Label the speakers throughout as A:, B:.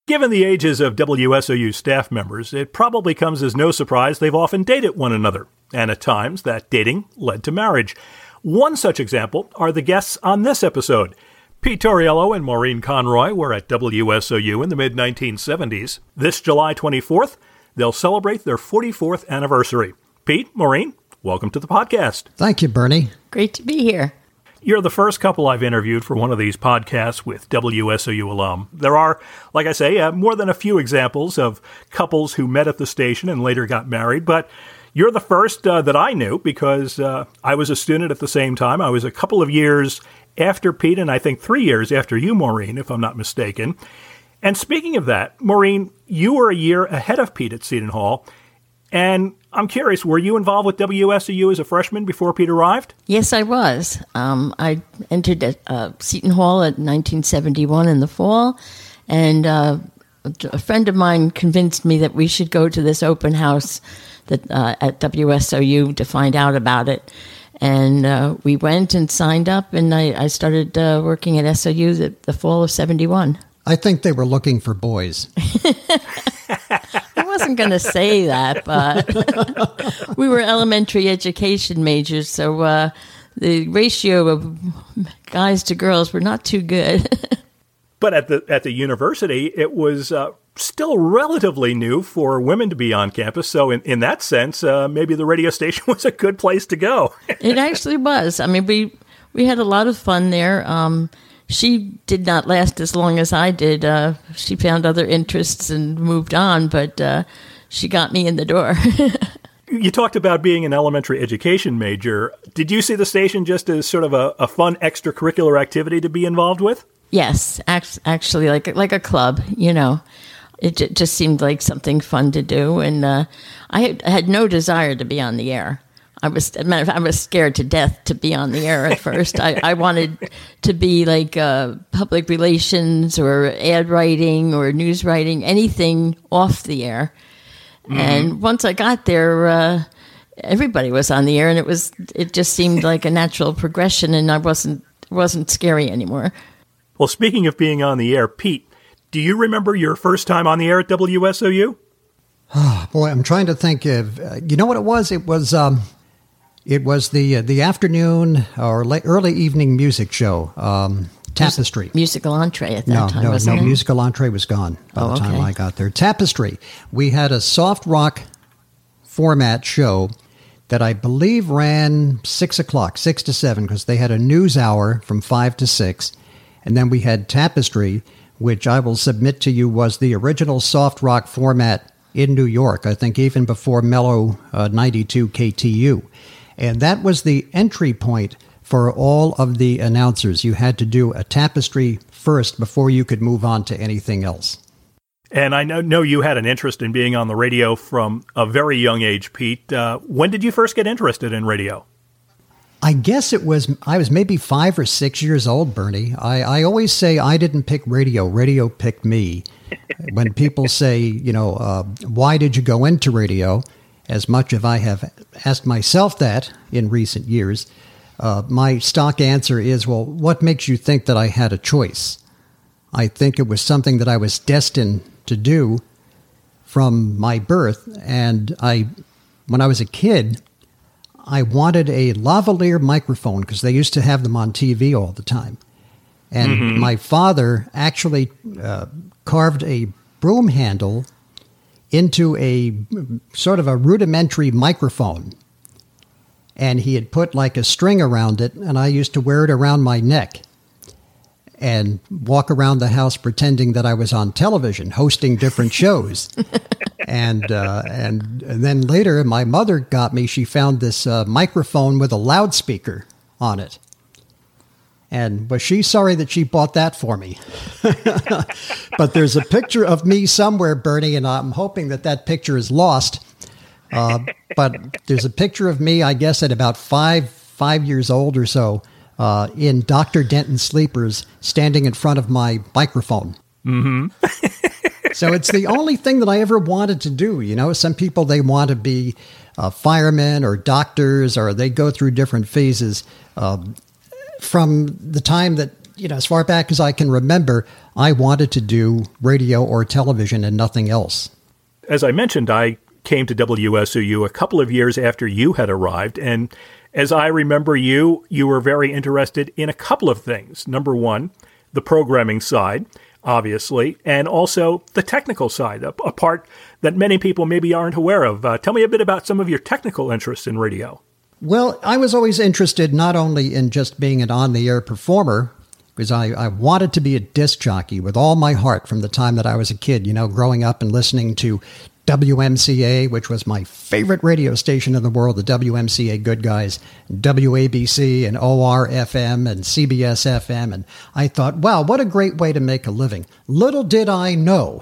A: Given the ages of WSOU staff members, it probably comes as no surprise they've often dated one another, and at times that dating led to marriage. One such example are the guests on this episode. Pete Tauriello and Maureen Conroy were at WSOU in the mid-1970s. This July 24th, they'll celebrate their 44th anniversary. Pete, Maureen, welcome to the podcast.
B: Thank you, Bernie.
C: Great to be here.
A: You're the first couple I've interviewed for one of these podcasts with WSOU alum. There are, like I say, more than a few examples of couples who met at the station and later got married, but you're the first that I knew because I was a student at the same time. I was a couple of years after Pete, and I think 3 years after you, Maureen, if I'm not mistaken. And speaking of that, Maureen, you were a year ahead of Pete at Seton Hall, and I'm curious, were you involved with WSOU as a freshman before Pete arrived?
C: Yes, I was. I entered at Seton Hall in 1971 in the fall, and a friend of mine convinced me that we should go to this open house that at WSOU to find out about it. And we went and signed up, and I started working at SOU the fall of 71.
B: I think they were looking for boys.
C: I wasn't going to say that, but we were elementary education majors, so the ratio of guys to girls were not too good.
A: But at the university, it was still relatively new for women to be on campus. So in that sense, maybe the radio station was a good place to go.
C: It actually was. I mean, we had a lot of fun there. She did not last as long as I did. She found other interests and moved on, but she got me in the door.
A: You talked about being an elementary education major. Did you see the station just as sort of a fun extracurricular activity to be involved with?
C: Yes, actually, like a club, you know. It just seemed like something fun to do, and I had no desire to be on the air. I was scared to death to be on the air at first. I wanted to be like public relations or ad writing or news writing, anything off the air. Mm-hmm. And once I got there, everybody was on the air, and it just seemed like a natural progression, and I wasn't scary anymore.
A: Well, speaking of being on the air, Pete, do you remember your first time on the air at WSOU?
B: Oh, boy, I'm trying to think of. You know what it was? It was the afternoon or early evening music show, Tapestry.
C: Musical Entree at that time, wasn't it?
B: No, Musical Entree was gone by the time I got there. Tapestry. We had a soft rock format show that I believe ran 6 to 7, because they had a news hour from 5 to 6. And then we had Tapestry, which I will submit to you was the original soft rock format in New York, I think even before Mellow 92 KTU. And that was the entry point for all of the announcers. You had to do a Tapestry first before you could move on to anything else.
A: And I know you had an interest in being on the radio from a very young age, Pete. When did you first get interested in radio?
B: I guess I was maybe 5 or 6 years old, Bernie. I always say I didn't pick radio. Radio picked me. When people say, why did you go into radio? As much as I have asked myself that in recent years, my stock answer is, well, what makes you think that I had a choice? I think it was something that I was destined to do from my birth. And when I was a kid, I wanted a lavalier microphone because they used to have them on TV all the time. And my father actually carved a broom handle into a sort of a rudimentary microphone. And he had put like a string around it, and I used to wear it around my neck and walk around the house pretending that I was on television, hosting different shows. And then later, my mother got me, she found this microphone with a loudspeaker on it. And was she sorry that she bought that for me? But there's a picture of me somewhere, Bernie, and I'm hoping that picture is lost. But there's a picture of me, I guess, at about five years old or so, in Dr. Denton Sleepers, standing in front of my microphone. Mm-hmm. So it's the only thing that I ever wanted to do. Some people, they want to be firemen or doctors, or they go through different phases. From the time that as far back as I can remember, I wanted to do radio or television and nothing else.
A: As I mentioned, I came to WSOU a couple of years after you had arrived, and as I remember you were very interested in a couple of things. Number one, the programming side, obviously, and also the technical side, a part that many people maybe aren't aware of. Tell me a bit about some of your technical interests in radio.
B: Well, I was always interested not only in just being an on-the-air performer, because I wanted to be a disc jockey with all my heart from the time that I was a kid, growing up and listening to WMCA, which was my favorite radio station in the world, the WMCA Good Guys, WABC and ORFM and CBS FM. And I thought, wow, what a great way to make a living. Little did I know.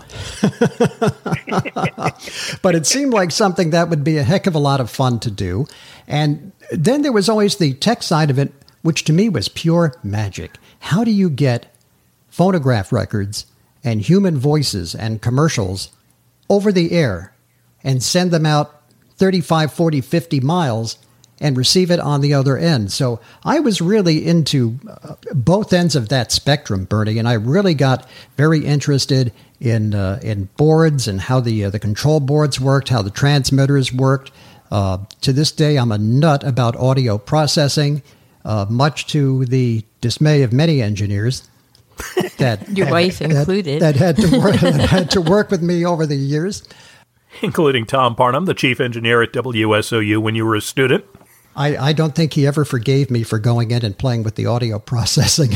B: But it seemed like something that would be a heck of a lot of fun to do. And then there was always the tech side of it, which to me was pure magic. How do you get phonograph records and human voices and commercials over the air and send them out 35, 40, 50 miles and receive it on the other end? So I was really into both ends of that spectrum, Bernie, and I really got very interested in boards and how the control boards worked, how the transmitters worked. To this day, I'm a nut about audio processing, much to the dismay of many engineers.
C: Your wife included.
B: That had to work with me over the years.
A: Including Tom Parnham, the chief engineer at WSOU when you were a student.
B: I don't think he ever forgave me for going in and playing with the audio processing.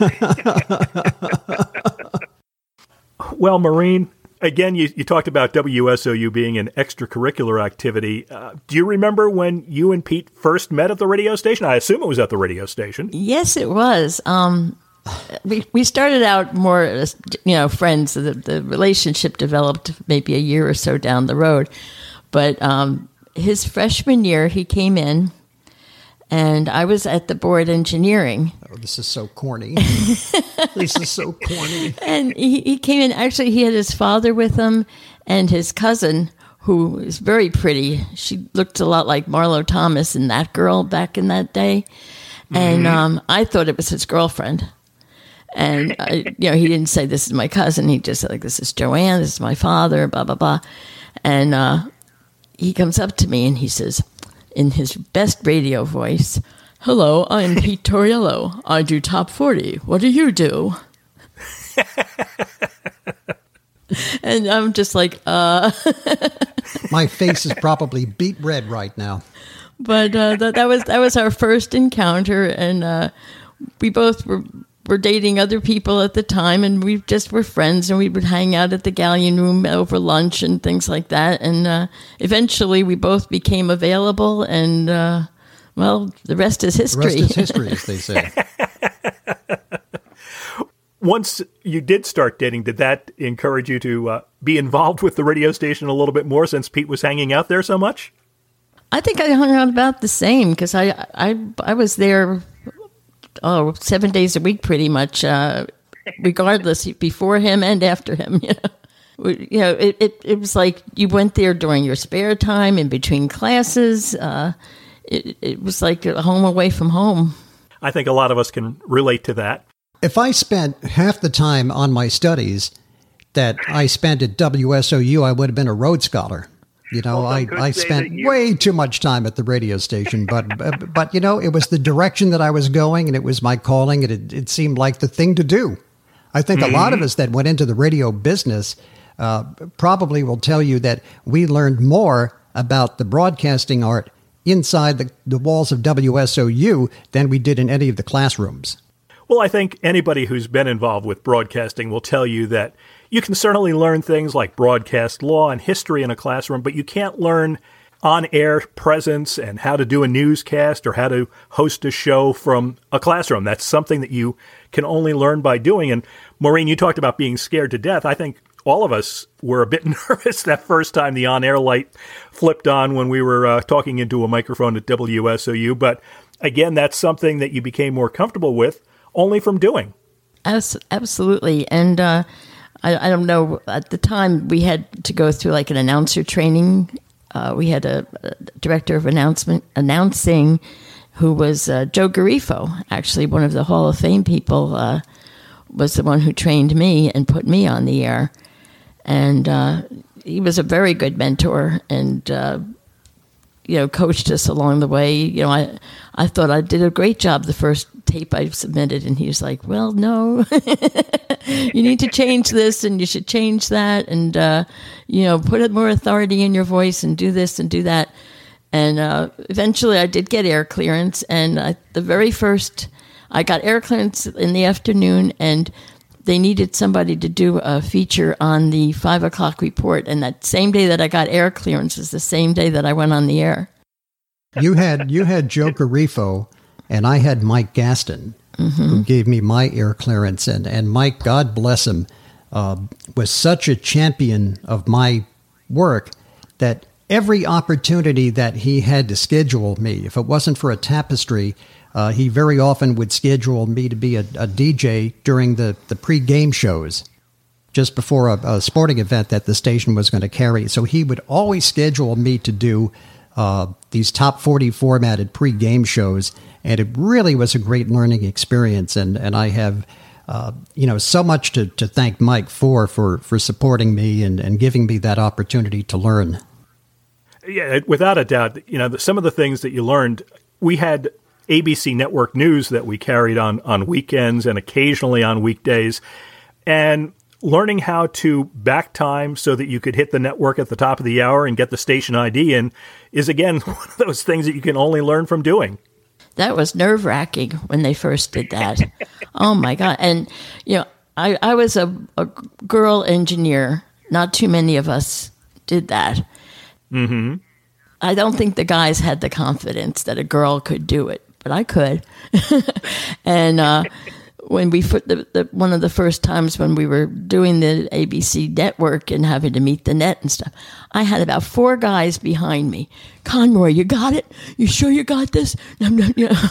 A: Well, Maureen, again, you talked about WSOU being an extracurricular activity. Do you remember when you and Pete first met at the radio station? I assume it was at the radio station.
C: Yes, it was. We started out more as, friends. The relationship developed maybe a year or so down the road. But his freshman year, he came in, and I was at the board engineering.
B: Oh, this is so corny. This is so corny.
C: And he came in. Actually, he had his father with him and his cousin, who is very pretty. She looked a lot like Marlo Thomas and that girl back in that day. And I thought it was his girlfriend. And, he didn't say, this is my cousin. He just said, like, this is Joanne, this is my father, blah, blah, blah. And he comes up to me and he says, in his best radio voice, "Hello, I'm Pete Torriello. I do Top 40. What do you do?" And I'm just like,
B: My face is probably beet red right now.
C: But that was our first encounter, and we both were dating other people at the time, and we just were friends, and we would hang out at the Galleon Room over lunch and things like that. And eventually, we both became available, and the rest is history.
B: The rest is history, as they say.
A: Once you did start dating, did that encourage you to be involved with the radio station a little bit more since Pete was hanging out there so much?
C: I think I hung out about the same because I was there 7 days a week pretty much, regardless, before him and after him. It was like you went there during your spare time, in between classes. It was like a home away from home.
A: I think a lot of us can relate to that.
B: If I spent half the time on my studies that I spent at WSOU, I would have been a Rhodes Scholar. I spent way too much time at the radio station, but it was the direction that I was going, and it was my calling, and it seemed like the thing to do. I think a lot of us that went into the radio business probably will tell you that we learned more about the broadcasting art inside the walls of WSOU than we did in any of the classrooms.
A: Well, I think anybody who's been involved with broadcasting will tell you that you can certainly learn things like broadcast law and history in a classroom, but you can't learn on-air presence and how to do a newscast or how to host a show from a classroom. That's something that you can only learn by doing. And Maureen, you talked about being scared to death. I think all of us were a bit nervous that first time the on-air light flipped on when we were talking into a microphone at WSOU. But again, that's something that you became more comfortable with only from doing.
C: Absolutely. And I don't know, at the time we had to go through like an announcer training. We had a director of announcing who was Joe Garifo, actually one of the Hall of Fame people was the one who trained me and put me on the air. And he was a very good mentor and, coached us along the way. I thought I did a great job the first tape I submitted, and he was like, well, no, you need to change this and you should change that and, put more authority in your voice and do this and do that. And eventually I did get air clearance, and I got air clearance in the afternoon, and they needed somebody to do a feature on the 5 o'clock report. And that same day that I got air clearance is the same day that I went on the air.
B: You had Joe Garifo, and I had Mike Gaston, who gave me my air clearance. And Mike, God bless him, was such a champion of my work that every opportunity that he had to schedule me, if it wasn't for a tapestry, he very often would schedule me to be a DJ during the pre-game shows, just before a sporting event that the station was going to carry. So he would always schedule me to do these top 40 formatted pre-game shows, and it really was a great learning experience. And I have so much to thank Mike for supporting me and giving me that opportunity to learn.
A: Yeah, without a doubt, some of the things that you learned, we had ABC Network News that we carried on weekends and occasionally on weekdays, and learning how to back time so that you could hit the network at the top of the hour and get the station ID in is, again, one of those things that you can only learn from doing.
C: That was nerve-wracking when they first did that. Oh, my God. And, I was a girl engineer. Not too many of us did that. Mm-hmm. I don't think the guys had the confidence that a girl could do it, but I could. And when we one of the first times when we were doing the ABC network and having to meet the net and stuff, I had about 4 guys behind me. Conroy, you got it? You sure you got this? No.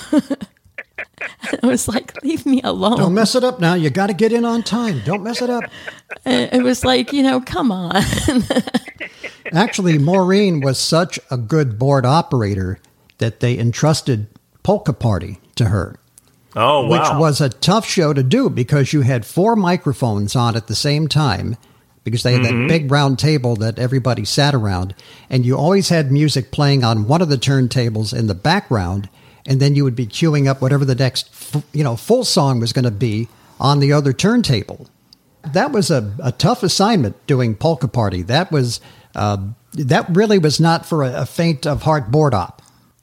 C: I was like, leave me alone.
B: Don't mess it up now. You got to get in on time. Don't mess it up.
C: And it was like, come on.
B: Actually, Maureen was such a good board operator that they entrusted Polka Party to her.
A: Oh, wow.
B: Which was a tough show to do because you had 4 microphones on at the same time because they had that big round table that everybody sat around. And you always had music playing on one of the turntables in the background. And then you would be queuing up whatever the next, full song was going to be on the other turntable. That was a tough assignment doing Polka Party. That was that really was not for a faint of heart board op.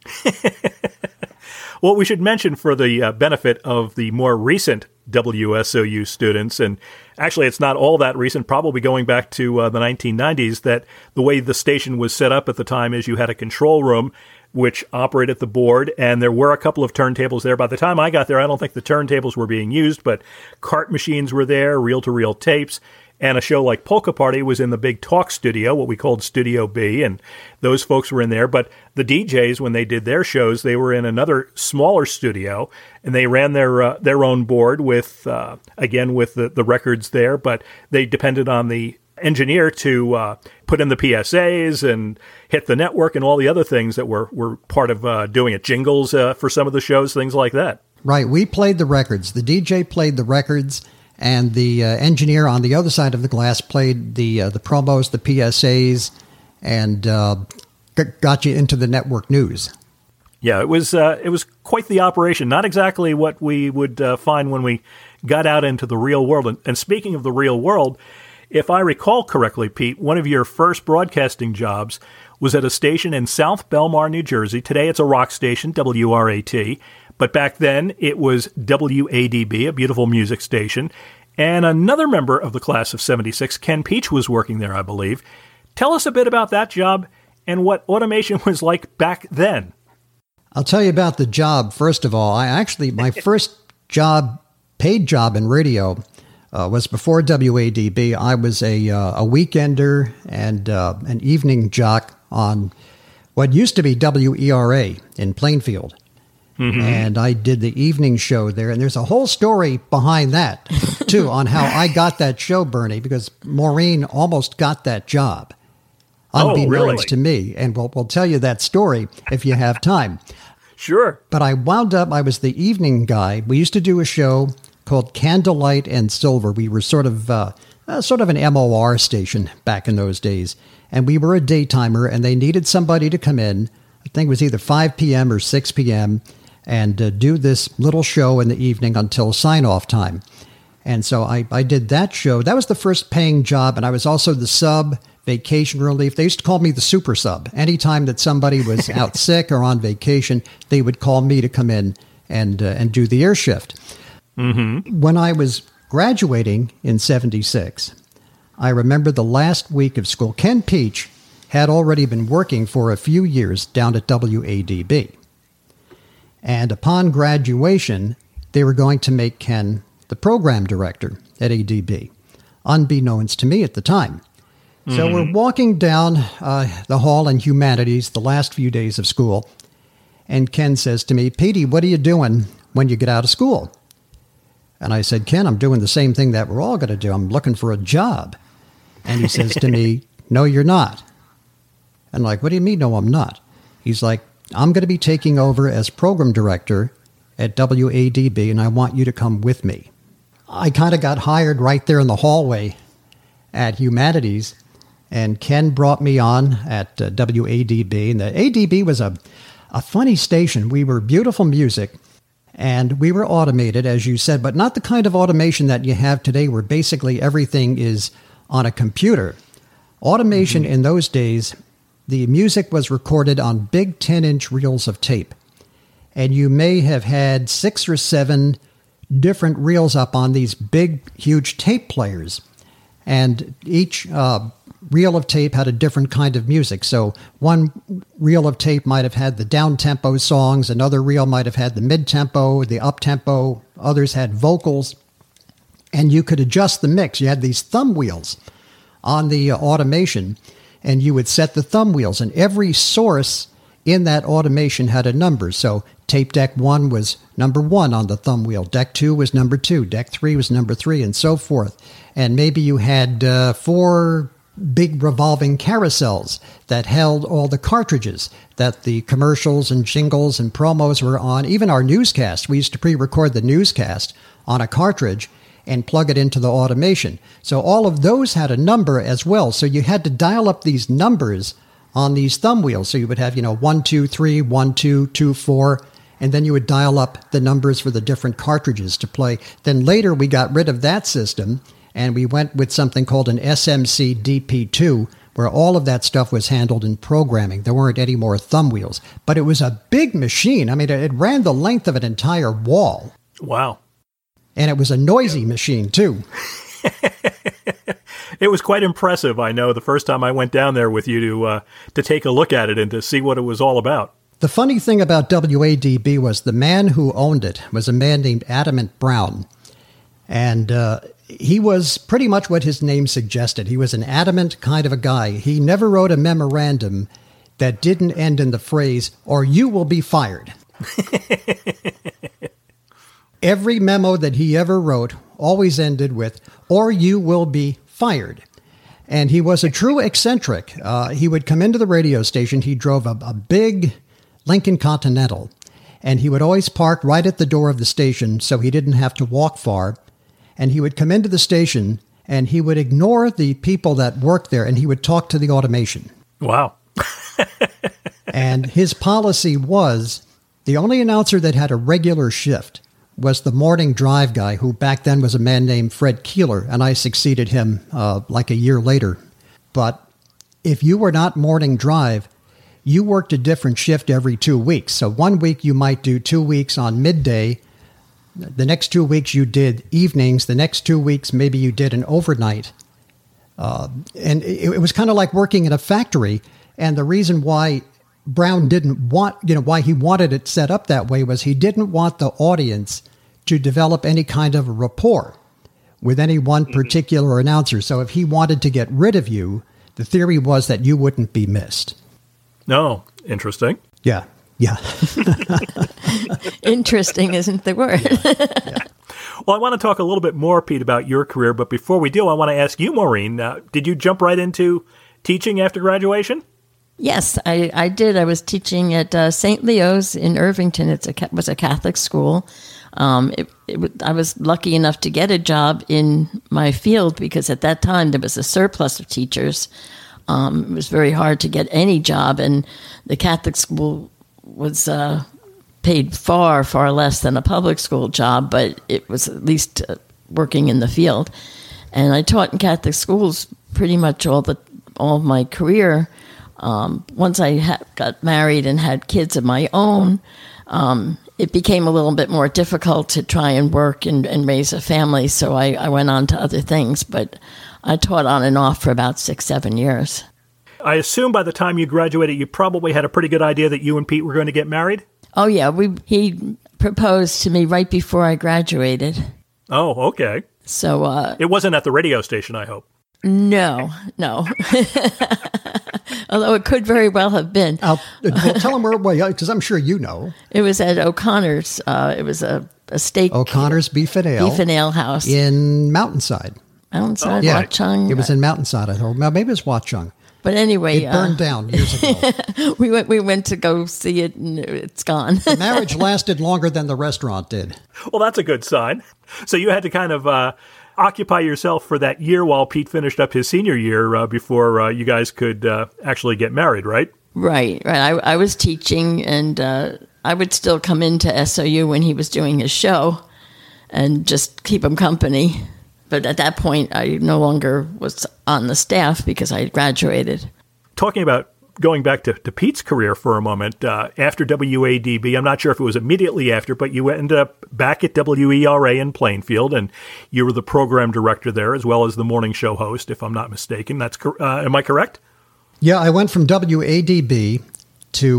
A: Well, we should mention for the benefit of the more recent WSOU students, and actually it's not all that recent, probably going back to the 1990s, that the way the station was set up at the time is you had a control room which operated the board, and there were a couple of turntables there. By the time I got there, I don't think the turntables were being used, but cart machines were there, reel-to-reel tapes, and a show like Polka Party was in the big talk studio, what we called Studio B, and those folks were in there. But the DJs, when they did their shows, they were in another smaller studio, and they ran their own board with, again, with the records there, but they depended on the engineer to put in the PSAs and hit the network and all the other things that were part of doing it. Jingles for some of the shows, things like that.
B: Right. We played the records. The DJ played the records, and the engineer on the other side of the glass played the promos, the PSAs, and got you into the network news.
A: Yeah, it was quite the operation. Not exactly what we would find when we got out into the real world. And speaking of the real world, if I recall correctly, Pete, one of your first broadcasting jobs was at a station in South Belmar, New Jersey. Today it's a rock station, WRAT, but back then it was WADB, a beautiful music station. And another member of the class of 76, Ken Peach, was working there, I believe. Tell us a bit about that job and what automation was like back then.
B: I'll tell you about the job. First of all, my first paid job in radio, was before WADB. I was a weekender and an evening jock on what used to be WERA in Plainfield. Mm-hmm. And I did the evening show there. And there's a whole story behind that, too, on how I got that show, Bernie, because Maureen almost got that job, unbeknownst to me. And we'll tell you that story if you have time.
A: Sure.
B: But I was the evening guy. We used to do a show called Candlelight and Silver. We were sort of an MOR station back in those days. And we were a daytimer, and they needed somebody to come in. I think it was either 5 p.m. or 6 p.m. and do this little show in the evening until sign-off time. And so I did that show. That was the first paying job, and I was also the sub, vacation relief. They used to call me the super sub. Anytime that somebody was out sick or on vacation, they would call me to come in and do the air shift. Mm-hmm. When I was graduating in 76, I remember the last week of school. Ken Peach had already been working for a few years down at WADB. And upon graduation, they were going to make Ken the program director at ADB, unbeknownst to me at the time. Mm-hmm. So we're walking down the hall in humanities the last few days of school, and Ken says to me, "Petey, what are you doing when you get out of school?" And I said, "Ken, I'm doing the same thing that we're all going to do. I'm looking for a job." And he says to me, "No, you're not." And I'm like, "What do you mean, no, I'm not?" He's like, "I'm going to be taking over as program director at WADB, and I want you to come with me." I kind of got hired right there in the hallway at Humanities, and Ken brought me on at WADB. And the ADB was a funny station. We were beautiful music, and we were automated, as you said, but not the kind of automation that you have today where basically everything is on a computer. Automation in those days, the music was recorded on big 10-inch reels of tape. And you may have had 6 or 7 different reels up on these big, huge tape players. And each reel of tape had a different kind of music. So one reel of tape might have had the down-tempo songs, another reel might have had the mid-tempo, the up-tempo, others had vocals. And you could adjust the mix. You had these thumb wheels on the automation, and you would set the thumb wheels. And every source in that automation had a number. So tape deck 1 was number 1 on the thumb wheel. Deck 2 was number 2. Deck 3 was number 3, and so forth. And maybe you had 4 big revolving carousels that held all the cartridges that the commercials and jingles and promos were on. Even our newscast, we used to pre-record the newscast on a cartridge and plug it into the automation. So all of those had a number as well. So you had to dial up these numbers on these thumb wheels. So you would have, 1, 2, 3, 1, 2, 2, 4, and then you would dial up the numbers for the different cartridges to play. Then later we got rid of that system, and we went with something called an SMC DP2, where all of that stuff was handled in programming. There weren't any more thumb wheels. But it was a big machine. I mean, it ran the length of an entire wall.
A: Wow.
B: And it was a noisy machine, too.
A: It was quite impressive, I know, the first time I went down there with you to take a look at it and to see what it was all about.
B: The funny thing about WADB was the man who owned it was a man named Adamant Brown. And he was pretty much what his name suggested. He was an adamant kind of a guy. He never wrote a memorandum that didn't end in the phrase, "or you will be fired." Every memo that he ever wrote always ended with, "or you will be fired." And he was a true eccentric. He would come into the radio station. He drove a big Lincoln Continental, and he would always park right at the door of the station so he didn't have to walk far. And he would come into the station, and he would ignore the people that worked there, and he would talk to the automation.
A: Wow.
B: And his policy was the only announcer that had a regular shift was the morning drive guy, who back then was a man named Fred Keeler, and I succeeded him like a year later. But if you were not morning drive, you worked a different shift every 2 weeks. So 1 week you might do 2 weeks on midday. The next 2 weeks you did evenings. The next 2 weeks maybe you did an overnight. And it was kind of like working in a factory. And the reason why Brown didn't want, why he wanted it set up that way was he didn't want the audience to develop any kind of rapport with any one particular announcer. So if he wanted to get rid of you, the theory was that you wouldn't be missed.
A: No, interesting.
B: Yeah.
C: Interesting isn't the word.
B: Yeah.
A: Well, I want to talk a little bit more, Pete, about your career. But before we do, I want to ask you, Maureen, did you jump right into teaching after graduation?
C: Yes, I did. I was teaching at St. Leo's in Irvington. It was a Catholic school. I was lucky enough to get a job in my field because at that time there was a surplus of teachers. It was very hard to get any job, and the Catholic school was paid far, far less than a public school job, but it was at least working in the field. And I taught in Catholic schools pretty much all of my career. Once I got married and had kids of my own, it became a little bit more difficult to try and work and raise a family, so I went on to other things. But I taught on and off for about 6-7 years.
A: I assume by the time you graduated, you probably had a pretty good idea that you and Pete were going to get married?
C: Oh, yeah. He proposed to me right before I graduated.
A: Oh, okay.
C: So
A: it wasn't at the radio station, I hope.
C: No. Although it could very well have been.
B: Well, tell them where, because I'm sure you know.
C: It was at O'Connor's. It was a steak.
B: O'Connor's Beef and Ale.
C: Beef and Ale House.
B: In Mountainside.
C: Watchung.
B: It was in Mountainside, I thought. Well, maybe it was Watchung.
C: But anyway,
B: it burned down years ago.
C: We went to go see it, and it's gone.
B: The marriage lasted longer than the restaurant did.
A: Well, that's a good sign. So you had to kind of occupy yourself for that year while Pete finished up his senior year before you guys could actually get married, right?
C: Right. I was teaching, and I would still come into SOU when he was doing his show and just keep him company. But at that point, I no longer was on the staff because I had graduated. Talking
A: about going back to Pete's career for a moment, after WADB, I'm not sure if it was immediately after, but you ended up back at WERA in Plainfield, and you were the program director there as well as the morning show host, if I'm not mistaken. Am I correct?
B: Yeah, I went from WADB to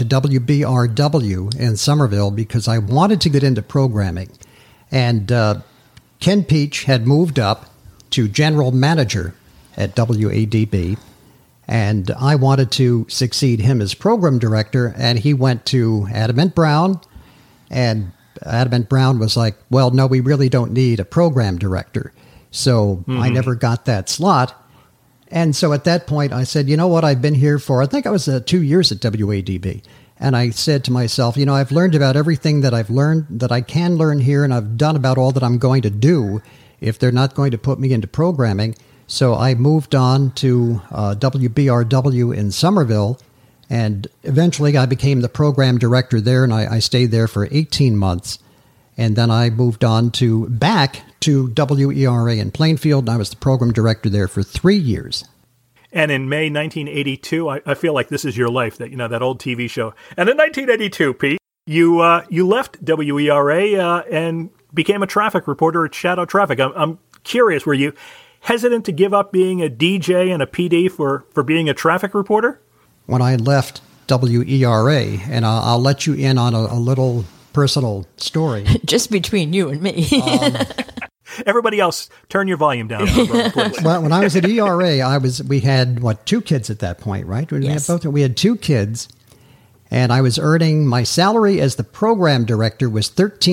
B: WBRW in Somerville because I wanted to get into programming. And Ken Peach had moved up to general manager at WADB, and I wanted to succeed him as program director, and he went to Adamant Brown, and Adamant Brown was like, well, no, we really don't need a program director. So I never got that slot. And so at that point, I said, you know what, I've been here for, I think I was 2 years at WADB. And I said to myself, I've learned about everything that I've learned, that I can learn here, and I've done about all that I'm going to do if they're not going to put me into programming. So I moved on to WBRW in Somerville, and eventually I became the program director there, and I stayed there for 18 months. And then I moved on back to WERA in Plainfield, and I was the program director there for 3 years.
A: And in May 1982, I feel like this is your life, that old TV show. And in 1982, Pete, you left WERA and became a traffic reporter at Shadow Traffic. I'm curious, were you hesitant to give up being a DJ and a PD for being a traffic reporter?
B: When I left WERA, and I'll let you in on a little personal story.
C: Just between you and me.
A: Everybody else, turn your volume down.
B: Well, when I was at ERA, we had 2 kids at that point, right?
C: Yes.
B: We had 2 kids, and I was earning, my salary as the program director was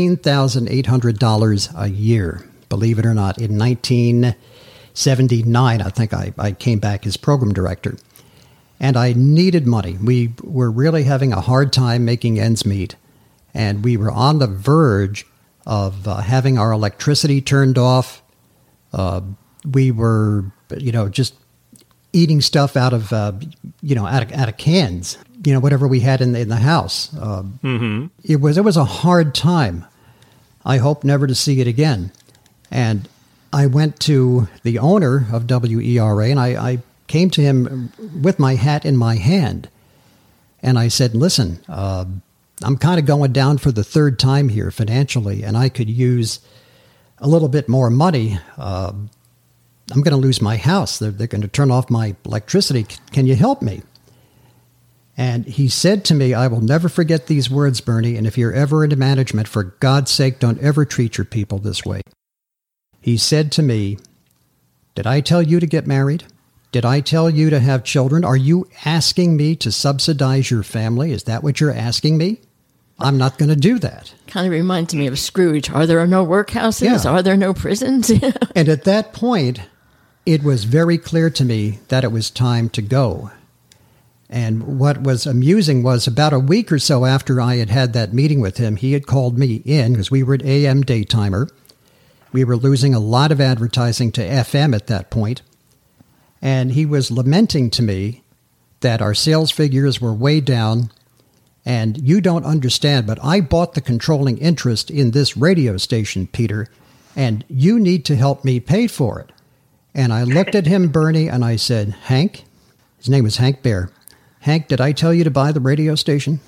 B: $13,800 a year. Believe it or not, in 1979, I think I came back as program director, and I needed money. We were really having a hard time making ends meet, and we were on the verge of having our electricity turned off. We were, just eating stuff out of cans, whatever we had in the house. It was a hard time. I hope never to see it again. And I went to the owner of WERA, and I came to him with my hat in my hand. And I said, listen, I'm kind of going down for the 3rd time here financially, and I could use a little bit more money. I'm going to lose my house. They're going to turn off my electricity. Can you help me? And he said to me, I will never forget these words, Bernie, and if you're ever into management, for God's sake, don't ever treat your people this way. He said to me, did I tell you to get married? Did I tell you to have children? Are you asking me to subsidize your family? Is that what you're asking me? I'm not going to do that.
C: Kind of reminds me of Scrooge. Are there no workhouses? Yeah. Are there no prisons?
B: And at that point, it was very clear to me that it was time to go. And what was amusing was about a week or so after I had had that meeting with him, he had called me in because we were at AM Daytimer. We were losing a lot of advertising to FM at that point. And he was lamenting to me that our sales figures were way down. And you don't understand, but I bought the controlling interest in this radio station, Peter, and you need to help me pay for it. And I looked at him, Bernie, and I said, Hank, his name was Hank Bear. Hank, did I tell you to buy the radio station?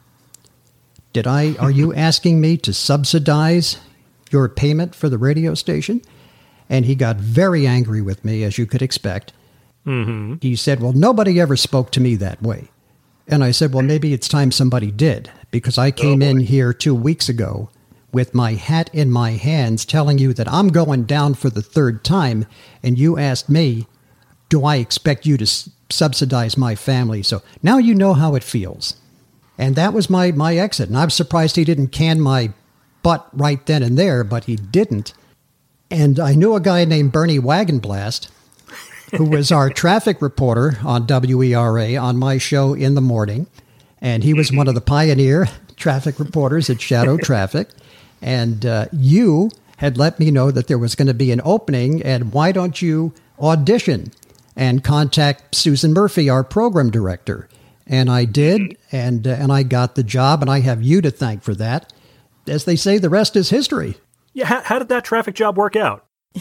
B: Are you asking me to subsidize your payment for the radio station? And he got very angry with me, as you could expect. Mm-hmm. He said, well, nobody ever spoke to me that way. And I said, well, maybe it's time somebody did, because I came in here 2 weeks ago with my hat in my hands telling you that I'm going down for the third time, and you asked me, do I expect you to subsidize my family? So now you know how it feels. And that was my exit. And I'm surprised he didn't can my butt right then and there, but he didn't. And I knew a guy named Bernie Wagenblast, who was our traffic reporter on WERA on my show in the morning. And he was one of the pioneer traffic reporters at Shadow Traffic. And you had let me know that there was going to be an opening, and why don't you audition and contact Susan Murphy, our program director? And I did, and I got the job, and I have you to thank for that. As they say, the rest is history.
A: Yeah, how did that traffic job work out?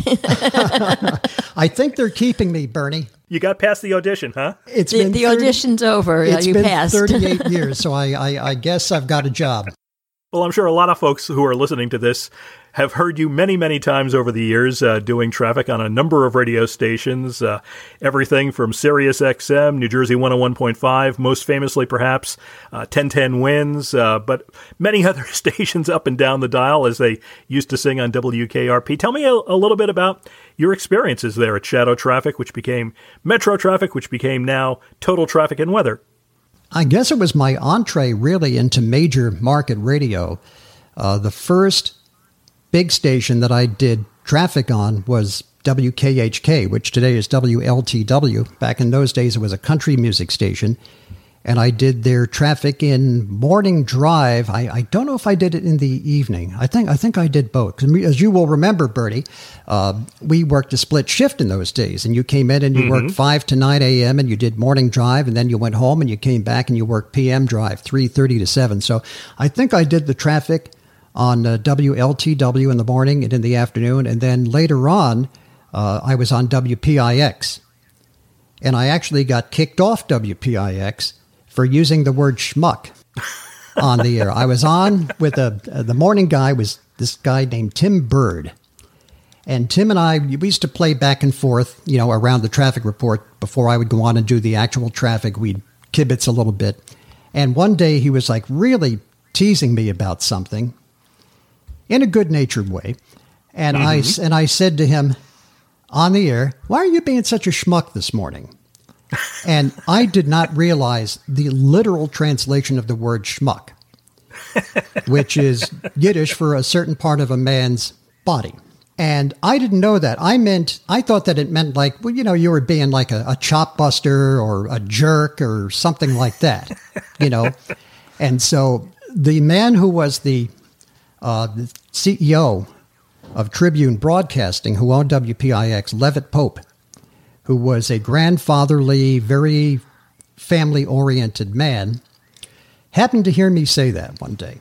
B: I think they're keeping me, Bernie.
A: You got past the audition, huh?
C: The audition's over.
B: It's been
C: passed.
B: 38 years, so I guess I've got a job.
A: Well, I'm sure a lot of folks who are listening to this have heard you many, many times over the years doing traffic on a number of radio stations, everything from Sirius XM, New Jersey 101.5, most famously perhaps 1010 Wins, but many other stations up and down the dial, as they used to sing on WKRP. Tell me a little bit about your experiences there at Shadow Traffic, which became Metro Traffic, which became now Total Traffic and Weather.
B: I guess it was my entree really into major market radio. The first big station that I did traffic on was WKHK, which today is WLTW. Back in those days, it was a country music station. And I did their traffic in morning drive. I don't know if I did it in the evening. I think I did both. As you will remember, Bertie, we worked a split shift in those days. And you came in and you worked 5 to 9 a.m. and you did morning drive. And then you went home and you came back and you worked PM drive, 3:30 to 7. So I think I did the traffic on WLTW in the morning and in the afternoon. And then later on, I was on WPIX. And I actually got kicked off WPIX for using the word schmuck on the air. I was on with the morning guy was this guy named Tim Bird. And Tim and I, we used to play back and forth, around the traffic report before I would go on and do the actual traffic. We'd kibitz a little bit. And one day he was like really teasing me about something in a good-natured way. And I said to him on the air, "Why are you being such a schmuck this morning?" And I did not realize the literal translation of the word schmuck, which is Yiddish for a certain part of a man's body. And I didn't know that. I thought that it meant like, well, you were being like a chop buster or a jerk or something like that, And so the man who was the CEO of Tribune Broadcasting, who owned WPIX, Levitt Pope, who was a grandfatherly, very family-oriented man, happened to hear me say that one day.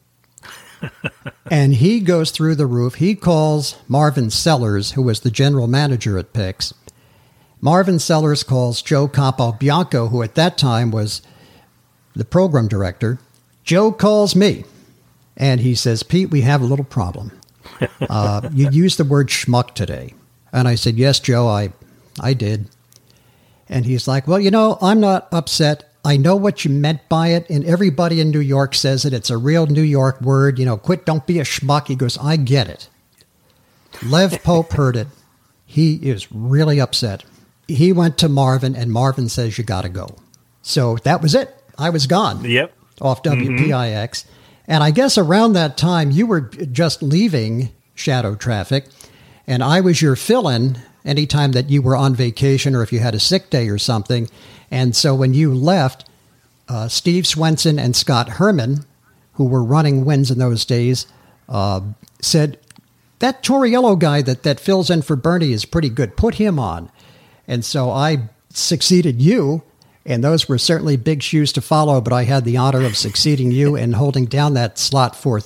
B: And he goes through the roof. He calls Marvin Sellers, who was the general manager at PIX. Marvin Sellers calls Joe Capobianco, who at that time was the program director. Joe calls me, and he says, "Pete, we have a little problem. You used the word schmuck today." And I said, "Yes, Joe, I did." And he's like, "Well, I'm not upset. I know what you meant by it, and everybody in New York says it. It's a real New York word. Don't be a schmuck." He goes, "I get it." Lev Pope heard it. He is really upset. He went to Marvin, and Marvin says, "You got to go." So that was it. I was gone.
A: Yep.
B: Off WPIX. And I guess around that time, you were just leaving Shadow Traffic, and I was your fill-in anytime that you were on vacation or if you had a sick day or something. And so when you left, Steve Swenson and Scott Herman, who were running WINS in those days, said, that Torriello guy that fills in for Bernie is pretty good. Put him on. And so I succeeded you, and those were certainly big shoes to follow, but I had the honor of succeeding you and holding down that slot for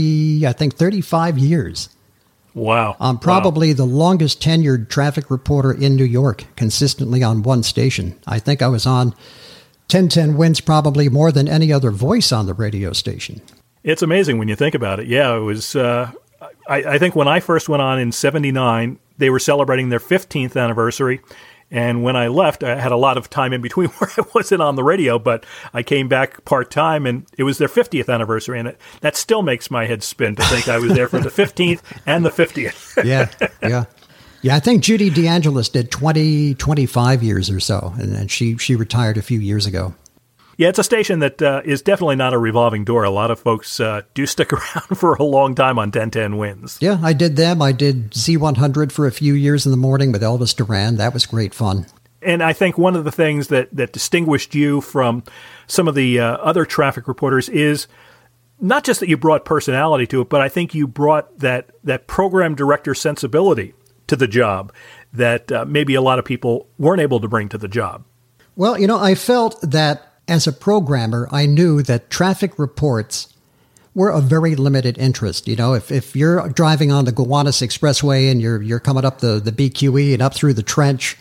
B: 35 years.
A: Wow.
B: I'm probably the longest tenured traffic reporter in New York, consistently on one station. I think I was on 1010 WINS probably more than any other voice on the radio station.
A: It's amazing when you think about it. Yeah, it was... I think when I first went on in 79, they were celebrating their 15th anniversary. And when I left, I had a lot of time in between where I wasn't on the radio, but I came back part-time, and it was their 50th anniversary. And that still makes my head spin to think I was there for the 15th and the 50th.
B: Yeah. I think Judy DeAngelis did 25 years or so, and she retired a few years ago.
A: Yeah, it's a station that is definitely not a revolving door. A lot of folks do stick around for a long time on 1010 WINS.
B: Yeah, I did them. I did Z100 for a few years in the morning with Elvis Duran. That was great fun.
A: And I think one of the things that distinguished you from some of the other traffic reporters is not just that you brought personality to it, but I think you brought that program director sensibility to the job that maybe a lot of people weren't able to bring to the job.
B: Well, I felt that as a programmer, I knew that traffic reports were of very limited interest. If you're driving on the Gowanus Expressway and you're coming up the BQE and up through the trench,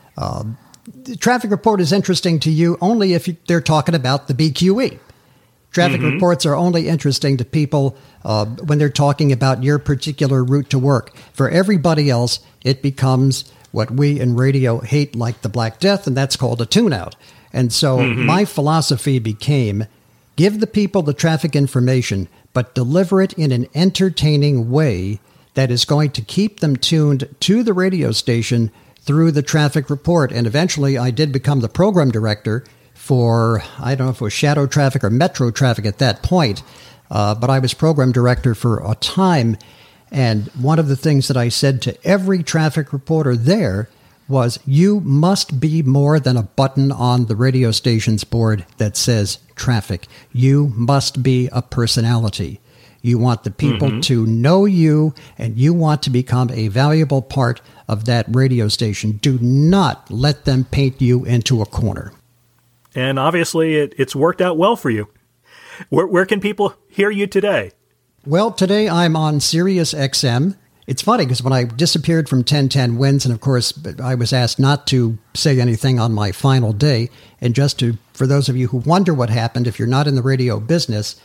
B: the traffic report is interesting to you only if they're talking about the BQE. Traffic reports are only interesting to people when they're talking about your particular route to work. For everybody else, it becomes what we in radio hate like the Black Death, and that's called a tune-out. And so my philosophy became, give the people the traffic information, but deliver it in an entertaining way that is going to keep them tuned to the radio station through the traffic report. And eventually I did become the program director for, I don't know if it was Shadow Traffic or Metro Traffic at that point, but I was program director for a time. And one of the things that I said to every traffic reporter there was, you must be more than a button on the radio station's board that says traffic. You must be a personality. You want the people to know you, and you want to become a valuable part of that radio station. Do not let them paint you into a corner.
A: And obviously, it's worked out well for you. Where can people hear you today?
B: Well, today I'm on Sirius XM. It's funny because when I disappeared from 1010 WINS, and of course I was asked not to say anything on my final day, and for those of you who wonder what happened, if you're not in the radio business,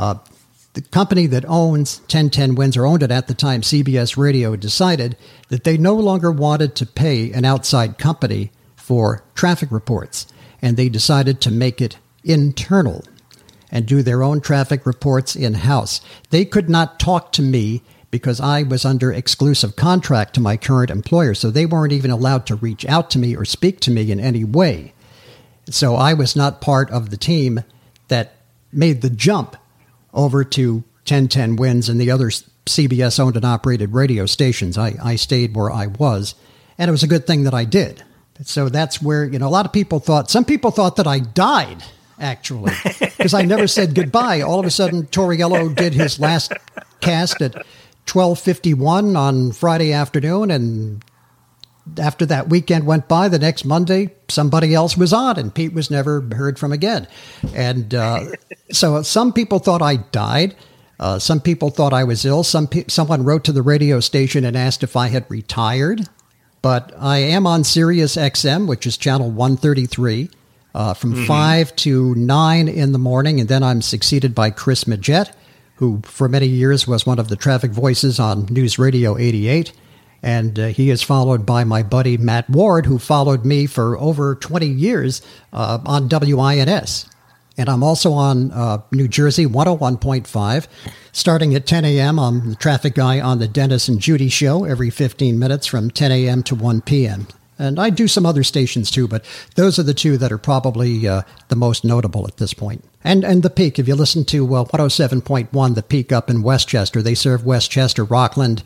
B: the company that owns 1010 WINS, or owned it at the time, CBS Radio, decided that they no longer wanted to pay an outside company for traffic reports, and they decided to make it internal and do their own traffic reports in-house. They could not talk to me because I was under exclusive contract to my current employer, so they weren't even allowed to reach out to me or speak to me in any way. So I was not part of the team that made the jump over to 1010 WINS and the other CBS-owned and operated radio stations. I stayed where I was, and it was a good thing that I did. So that's where, a lot of people some people thought that I died, actually, because I never said goodbye. All of a sudden, Torriello did his last cast at 12:51 on Friday afternoon, and after that weekend went by, the next Monday, somebody else was on, and Pete was never heard from again. And so some people thought I died. Some people thought I was ill. Someone wrote to the radio station and asked if I had retired. But I am on Sirius XM, which is channel 133, from 5 to 9 in the morning, and then I'm succeeded by Chris Majette, who for many years was one of the traffic voices on News Radio 88. And he is followed by my buddy Matt Ward, who followed me for over 20 years on WINS. And I'm also on New Jersey 101.5. Starting at 10 a.m., I'm the traffic guy on the Dennis and Judy show every 15 minutes from 10 a.m. to 1 p.m. And I do some other stations too, but those are the two that are probably the most notable at this point. And the Peak, if you listen to 107.1, the Peak up in Westchester, they serve Westchester, Rockland,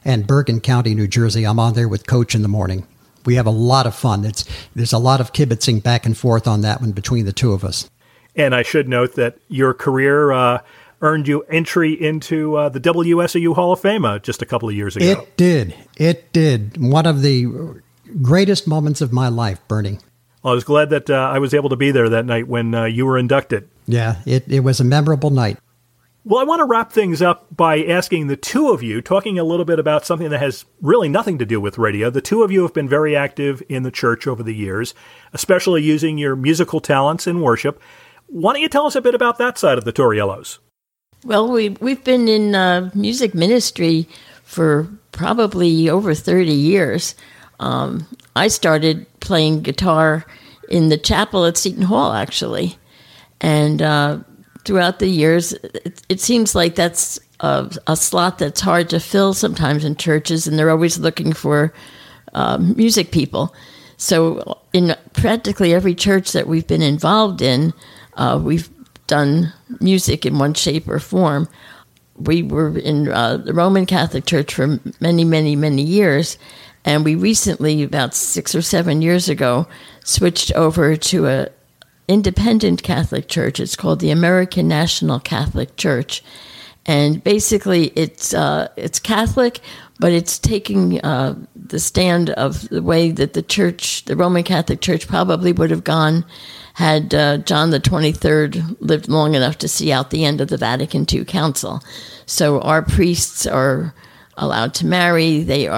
B: and Bergen County, New Jersey. I'm on there with Coach in the morning. We have a lot of fun. There's a lot of kibitzing back and forth on that one between the two of us.
A: And I should note that your career earned you entry into the WSOU Hall of Fame just a couple of years ago.
B: It did. It did. One of the greatest moments of my life, Bernie.
A: Well, I was glad that I was able to be there that night when you were inducted.
B: Yeah, it was a memorable night.
A: Well, I want to wrap things up by asking the two of you, talking a little bit about something that has really nothing to do with radio. The two of you have been very active in the church over the years, especially using your musical talents in worship. Why don't you tell us a bit about that side of the Torriellos?
C: Well, we've been in music ministry for probably over 30 years. I started playing guitar in the chapel at Seton Hall, actually. And throughout the years, it seems like that's a slot that's hard to fill sometimes in churches, and they're always looking for music people. So in practically every church that we've been involved in, we've done music in one shape or form. We were in the Roman Catholic Church for many, many, many years, and we recently, about 6 or 7 years ago, switched over to a independent Catholic church. It's called the American National Catholic Church, and basically it's Catholic, but it's taking the stand of the way that the Roman Catholic Church probably would have gone had John the 23rd lived long enough to see out the end of the Vatican II Council. So our priests are allowed to marry.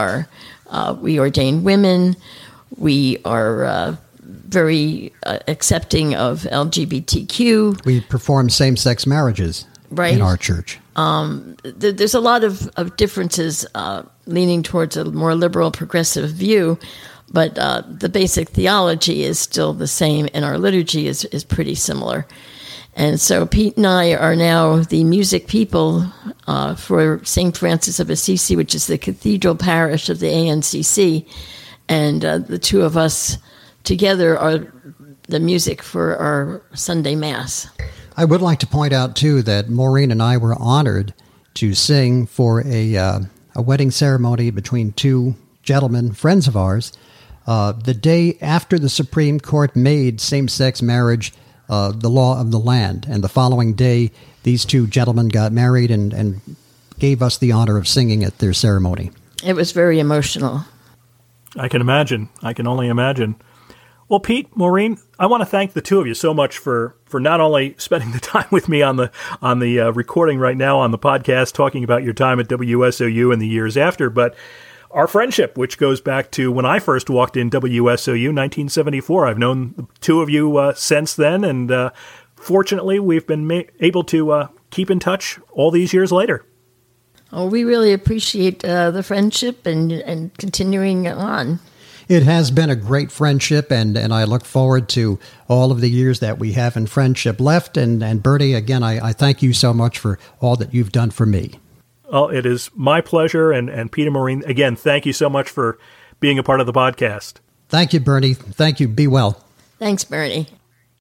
C: We ordain women. We are very accepting of LGBTQ.
B: We perform same-sex marriages in our church.
C: There's a lot of differences leaning towards a more liberal, progressive view, but the basic theology is still the same, and our liturgy is pretty similar. And so Pete and I are now the music people for St. Francis of Assisi, which is the cathedral parish of the ANCC, and the two of us together are the music for our Sunday Mass.
B: I would like to point out, too, that Maureen and I were honored to sing for a wedding ceremony between two gentlemen, friends of ours, the day after the Supreme Court made same-sex marriage the law of the land. And the following day, these two gentlemen got married and gave us the honor of singing at their ceremony.
C: It was very emotional.
A: I can imagine. I can only imagine. Well, Pete, Maureen, I want to thank the two of you so much for not only spending the time with me on the recording right now on the podcast, talking about your time at WSOU and the years after, but our friendship, which goes back to when I first walked in WSOU, 1974. I've known the two of you since then, and fortunately, we've been able to keep in touch all these years later.
C: Oh, we really appreciate the friendship and continuing on.
B: It has been a great friendship, and I look forward to all of the years that we have in friendship left. And Bertie, again, I thank you so much for all that you've done for me.
A: Well, it is my pleasure. And Peter, Maureen, again, thank you so much for being a part of the podcast.
B: Thank you, Bernie. Thank you. Be well.
C: Thanks, Bernie.